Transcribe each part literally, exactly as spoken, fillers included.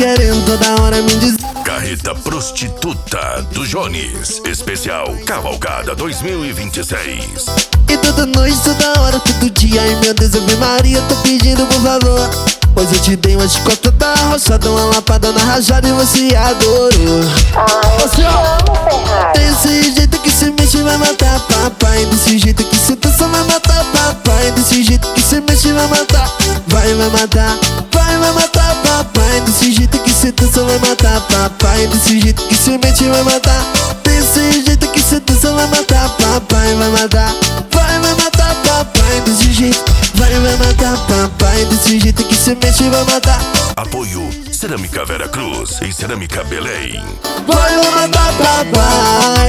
querendo toda hora me dizer. Carreta Prostituta do Jones, especial Cavalgada dois mil e vinte e seis. E toda noite, toda hora, todo dia, ai meu Deus, Ave Maria, tô pedindo por favor. Pois eu te dei uma chicota da roçada, uma lapada na rajada e você adorou. Ai, Você, ó, desse jeito que se mexe vai matar papai. Desse jeito que se dança vai matar papai. Desse jeito que se mexe vai matar. Vai, vai matar, vai, vai matar papai. Desse jeito que se dança vai matar papai. Desse jeito que se mexe vai matar. Desse jeito que se dança vai matar papai. Vai matar, vai, vai matar papai. Desse jeito, vai, vai matar papai. Desse jeito que se mexe vai matar. Apoio Cerâmica Vera Cruz e Cerâmica Belém. Vai, vai matar papai.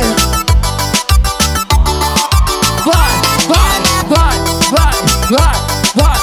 Vai, vai, vai, vai, vai, vai.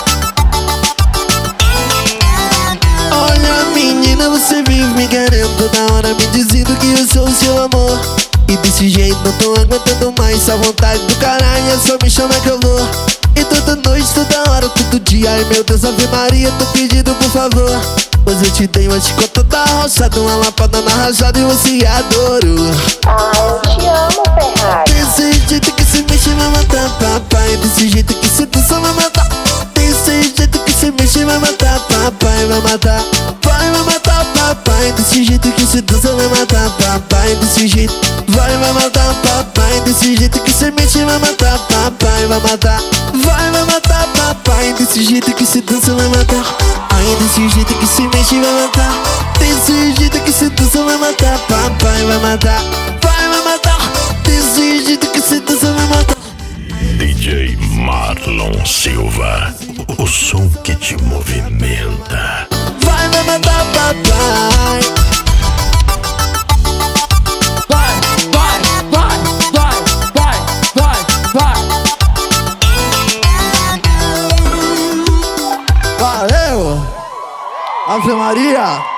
Olha menina, você vive me querendo toda hora, me dizendo que eu sou o seu amor. E desse jeito não tô aguentando mais essa vontade do caralho, é só me chamar que eu vou. E toda noite, toda hora, todo dia, ai meu Deus, Ave Maria, tô pedindo por favor. Pois eu te dei uma chicota da roçada, uma lapada na rajada e você adorou. ai, eu te amo, Ferrari. Desse jeito que se mexe vai matar papai. Desse jeito que se dança vai matar. Desse jeito que se mexe vai matar papai. Vai matar, vai, vai matar papai. Desse jeito que se dança vai matar papai. Desse jeito, vai, vai matar papai. Desse jeito que se mexe vai matar papai. Vai matar, vai, vai matar papai. Desse jeito que se dança vai matar. Ai, desse jeito que se mexe vai matar. Desse jeito que se dança vai matar papai. Vai matar, vai, vai matar. Desse jeito que se dança vai matar. D J Marlon Silva, o som que te movimenta. Vai, vai matar papai. Vai, vai, vai, vai, vai, vai, vai. Valeu! Ave Maria!